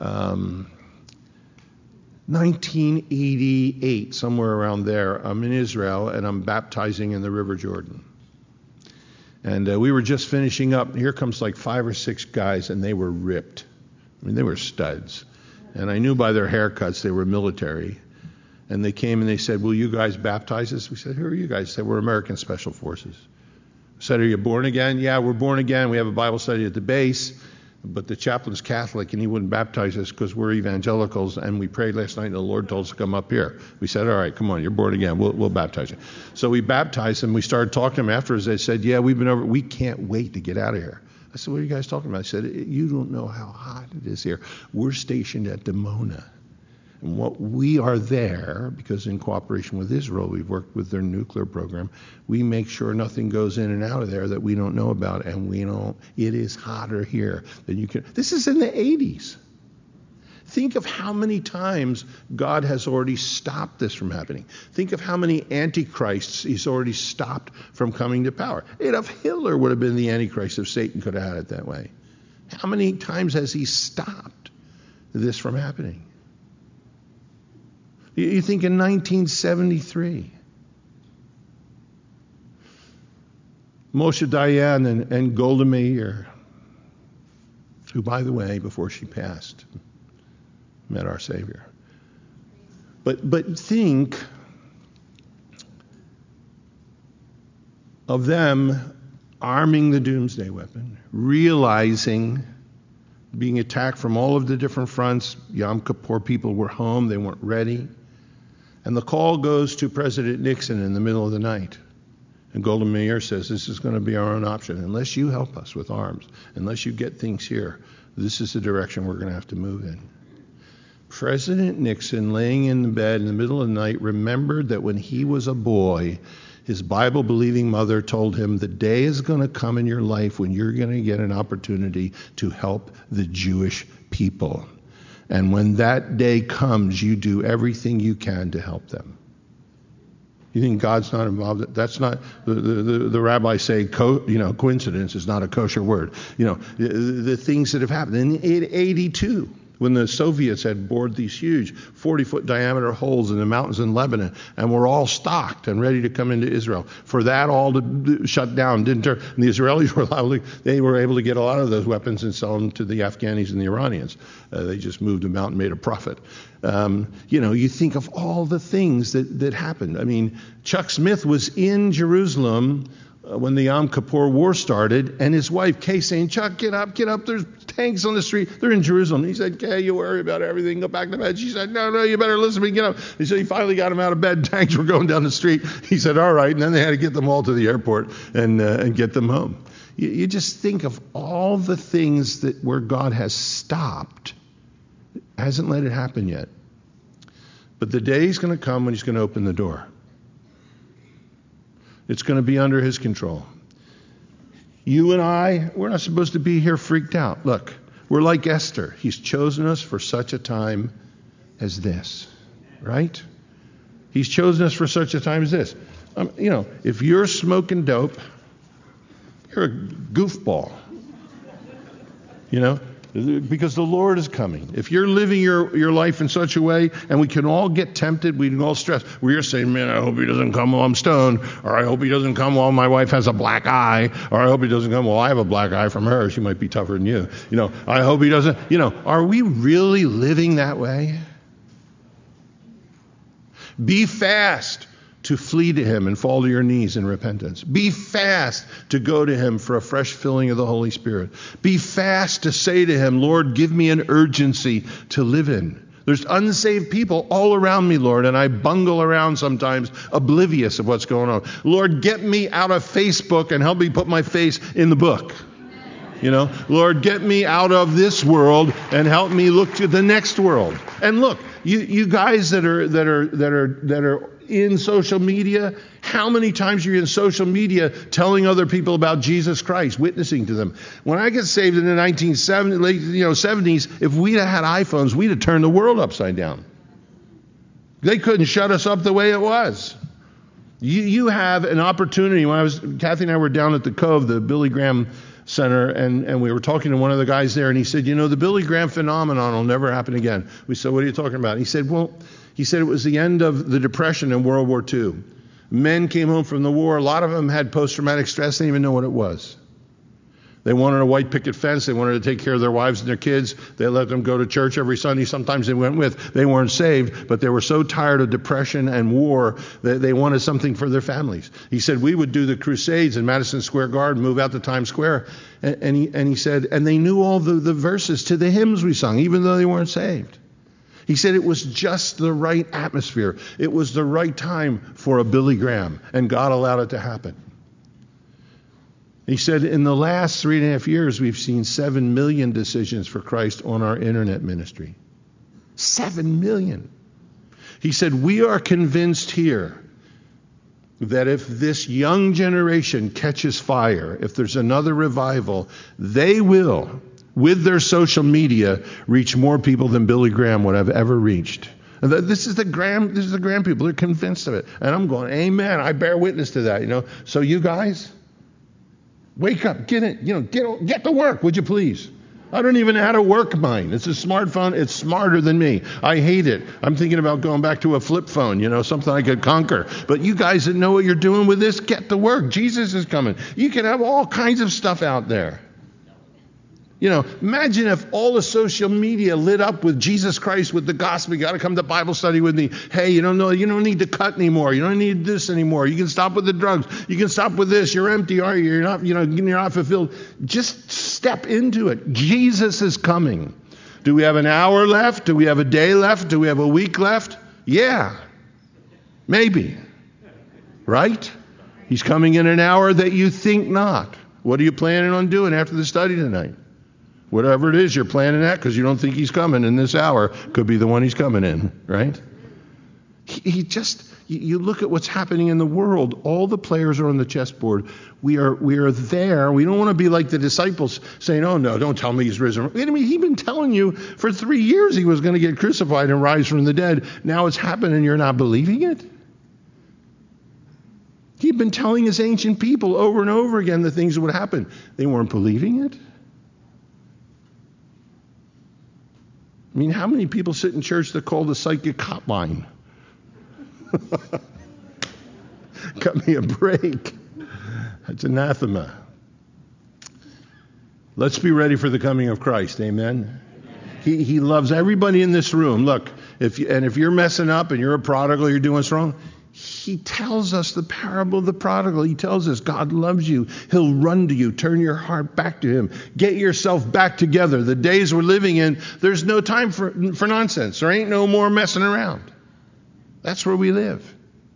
1988, somewhere around there, I'm in Israel and I'm baptizing in the River Jordan. And we were just finishing up. Here comes like 5 or 6 guys, and they were ripped. I mean, they were studs. And I knew by their haircuts they were military. And they came and they said, will you guys baptize us? We said, who are you guys? They said, we're American Special Forces. I said, are you born again? Yeah, we're born again. We have a Bible study at the base. But the chaplain's Catholic, and he wouldn't baptize us because we're evangelicals, and we prayed last night, and the Lord told us to come up here. We said, all right, come on, you're born again. We'll baptize you. So we baptized them. We started talking to them afterwards. They said, yeah, we can't wait to get out of here. I said, what are you guys talking about? I said, you don't know how hot it is here. We're stationed at Dimona. And what we are there, because in cooperation with Israel, we've worked with their nuclear program, we make sure nothing goes in and out of there that we don't know about, and it is hotter here than you can. This is in the 80s. Think of how many times God has already stopped this from happening. Think of how many antichrists he's already stopped from coming to power. Adolf Hitler would have been the antichrist if Satan could have had it that way. How many times has he stopped this from happening? You think in 1973, Moshe Dayan and Golda Meir, who, by the way, before she passed, met our Savior. But think of them arming the doomsday weapon, realizing being attacked from all of the different fronts. Yom Kippur people were home, they weren't ready. And the call goes to President Nixon in the middle of the night. And Golda Meir says, this is going to be our own option. Unless you help us with arms, unless you get things here, this is the direction we're going to have to move in. President Nixon, laying in the bed in the middle of the night, remembered that when he was a boy, his Bible-believing mother told him, the day is going to come in your life when you're going to get an opportunity to help the Jewish people. And when that day comes, you do everything you can to help them. You think God's not involved? That's not, the rabbis say, coincidence is not a kosher word. The things that have happened. In 82, when the Soviets had bored these huge 40-foot diameter holes in the mountains in Lebanon, and were all stocked and ready to come into Israel. For that all to shut down, didn't turn. And the Israelis were able to get a lot of those weapons and sell them to the Afghanis and the Iranians. They just moved them out and made a profit. You think of all the things that happened. I mean, Chuck Smith was in Jerusalem when the Yom Kippur War started, and his wife, Kay, saying, Chuck, get up, there's tanks on the street, they're in Jerusalem. He said, Kay, you worry about everything, go back to bed. She said, no, you better listen to me, get up. He said he finally got him out of bed, tanks were going down the street. He said, all right, and then they had to get them all to the airport and get them home. You just think of all the things where God has stopped, hasn't let it happen yet. But the day is going to come when he's going to open the door. It's going to be under his control. You and I, we're not supposed to be here freaked out. Look, we're like Esther. He's chosen us for such a time as this, right? He's chosen us for such a time as this. If you're smoking dope, you're a goofball. Because the Lord is coming. If you're living your life in such a way, and we can all get tempted, we can all stress. We're saying, man, I hope he doesn't come while I'm stoned, or I hope he doesn't come while my wife has a black eye, or I hope he doesn't come while I have a black eye from her. She might be tougher than you. I hope he doesn't. Are we really living that way? Be fast to flee to him and fall to your knees in repentance. Be fast to go to him for a fresh filling of the Holy Spirit. Be fast to say to him, Lord, give me an urgency to live in. There's unsaved people all around me, Lord, and I bungle around sometimes oblivious of what's going on. Lord, get me out of Facebook and help me put my face in the book. Lord, get me out of this world and help me look to the next world. And look, you guys that are in social media, how many times are you in social media telling other people about Jesus Christ, witnessing to them? When I got saved in the 70s, if we'd have had iPhones, we'd have turned the world upside down. They couldn't shut us up the way it was. You have an opportunity. Kathy and I were down at the Cove, the Billy Graham Center, and we were talking to one of the guys there, and he said, the Billy Graham phenomenon will never happen again. We said, what are you talking about? He said, it was the end of the Depression in World War II. Men came home from the war. A lot of them had post-traumatic stress. They didn't even know what it was. They wanted a white picket fence. They wanted to take care of their wives and their kids. They let them go to church every Sunday. Sometimes they went with. They weren't saved, but they were so tired of depression and war that they wanted something for their families. He said, we would do the Crusades in Madison Square Garden, move out to Times Square. And he said, and they knew all the verses to the hymns we sung, even though they weren't saved. He said it was just the right atmosphere. It was the right time for a Billy Graham, and God allowed it to happen. He said in the last 3.5 years, we've seen 7 million decisions for Christ on our internet ministry. 7 million. He said, we are convinced here that if this young generation catches fire, if there's another revival, they will, with their social media, reach more people than Billy Graham would have ever reached. And this is the Graham people. They're convinced of it. And I'm going, amen. I bear witness to that. So you guys, wake up, get it, get to work, would you please? I don't even know how to work mine. It's a smartphone. It's smarter than me. I hate it. I'm thinking about going back to a flip phone, something I could conquer. But you guys that know what you're doing with this, get to work. Jesus is coming. You can have all kinds of stuff out there. Imagine if all the social media lit up with Jesus Christ, with the gospel. You got to come to Bible study with me. Hey, you don't need to cut anymore. You don't need this anymore. You can stop with the drugs. You can stop with this. You're empty, aren't you? You're not, you're not fulfilled. Just step into it. Jesus is coming. Do we have an hour left? Do we have a day left? Do we have a week left? Yeah. Maybe. Right? He's coming in an hour that you think not. What are you planning on doing after the study tonight? Whatever it is you're planning at, because you don't think he's coming in this hour, could be the one he's coming in, right? You look at what's happening in the world. All the players are on the chessboard. We are there. We don't want to be like the disciples saying, oh no, don't tell me he's risen. He's been telling you for 3 years he was going to get crucified and rise from the dead. Now it's happened and you're not believing it? He'd been telling his ancient people over and over again the things that would happen. They weren't believing it. How many people sit in church that call the psychic hotline? Cut me a break. That's anathema. Let's be ready for the coming of Christ. Amen. He loves everybody in this room. Look, if you're messing up and you're a prodigal, you're doing what's wrong, He tells us the parable of the prodigal. He tells us God loves you. He'll run to you. Turn your heart back to him. Get yourself back together. The days we're living in, there's no time for nonsense. There ain't no more messing around. That's where we live.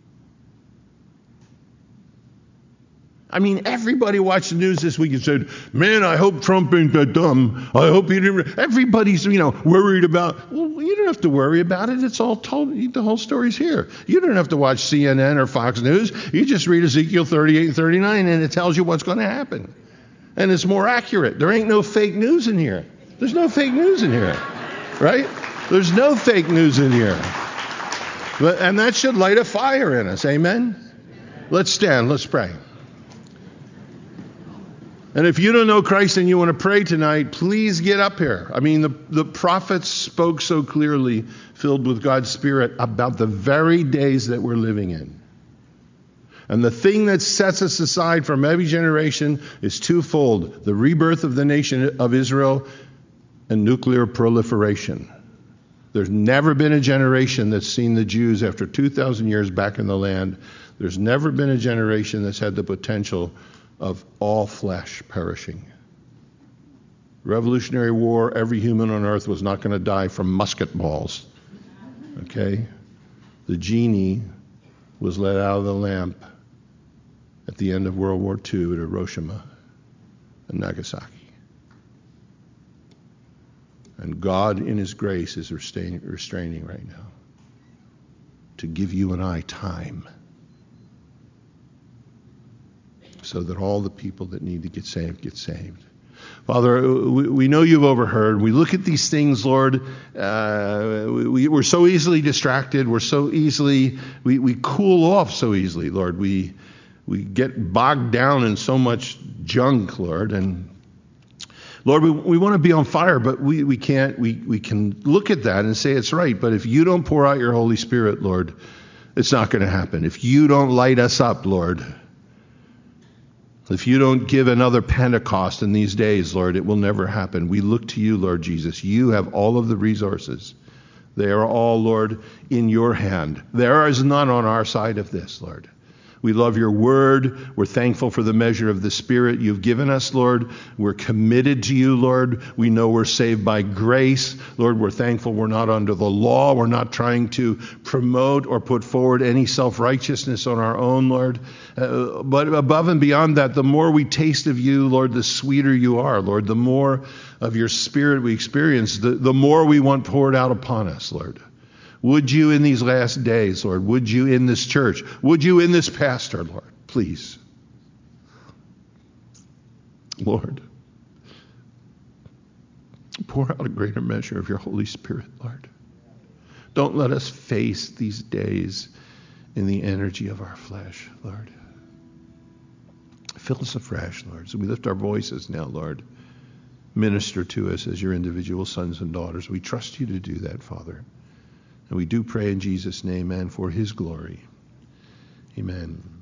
I mean, everybody watched the news this week and said, man, I hope Trump ain't that dumb. I hope he didn't. Everybody's, worried about. Well, you don't have to worry about it. It's all told. The whole story's here. You don't have to watch CNN or Fox News. You just read Ezekiel 38 and 39, and it tells you what's going to happen. And it's more accurate. There ain't no fake news in here. There's no fake news in here, right? There's no fake news in here. And that should light a fire in us. Amen? Let's stand. Let's pray. And if you don't know Christ and you want to pray tonight, please get up here. I mean, the prophets spoke so clearly, filled with God's Spirit, about the very days that we're living in. And the thing that sets us aside from every generation is twofold: the rebirth of the nation of Israel and nuclear proliferation. There's never been a generation that's seen the Jews after 2,000 years back in the land. There's never been a generation that's had the potential of all flesh perishing. Revolutionary War, every human on earth was not going to die from musket balls. Okay? The genie was let out of the lamp at the end of World War II at Hiroshima and Nagasaki. And God, in his grace, is restraining right now to give you and I time, so that all the people that need to get saved get saved. Father, we know you've overheard. We look at these things, Lord. We're so easily distracted. We're so easily, we cool off so easily, Lord. We get bogged down in so much junk, Lord. And Lord, we want to be on fire, but we can't. We can look at that and say it's right. But if you don't pour out your Holy Spirit, Lord, it's not going to happen. If you don't light us up, Lord, if you don't give another Pentecost in these days, Lord, it will never happen. We look to you, Lord Jesus. You have all of the resources. They are all, Lord, in your hand. There is none on our side of this, Lord. We love your word. We're thankful for the measure of the Spirit you've given us, Lord. We're committed to you, Lord. We know we're saved by grace. Lord, we're thankful we're not under the law. We're not trying to promote or put forward any self-righteousness on our own, Lord. But above and beyond that, the more we taste of you, Lord, the sweeter you are, Lord. The more of your Spirit we experience, the more we want poured out upon us, Lord. Would you in these last days, Lord, would you in this church, would you in this pastor, Lord, please. Lord, pour out a greater measure of your Holy Spirit, Lord. Don't let us face these days in the energy of our flesh, Lord. Fill us afresh, Lord. So we lift our voices now, Lord. Minister to us as your individual sons and daughters. We trust you to do that, Father. And we do pray in Jesus' name and for his glory. Amen.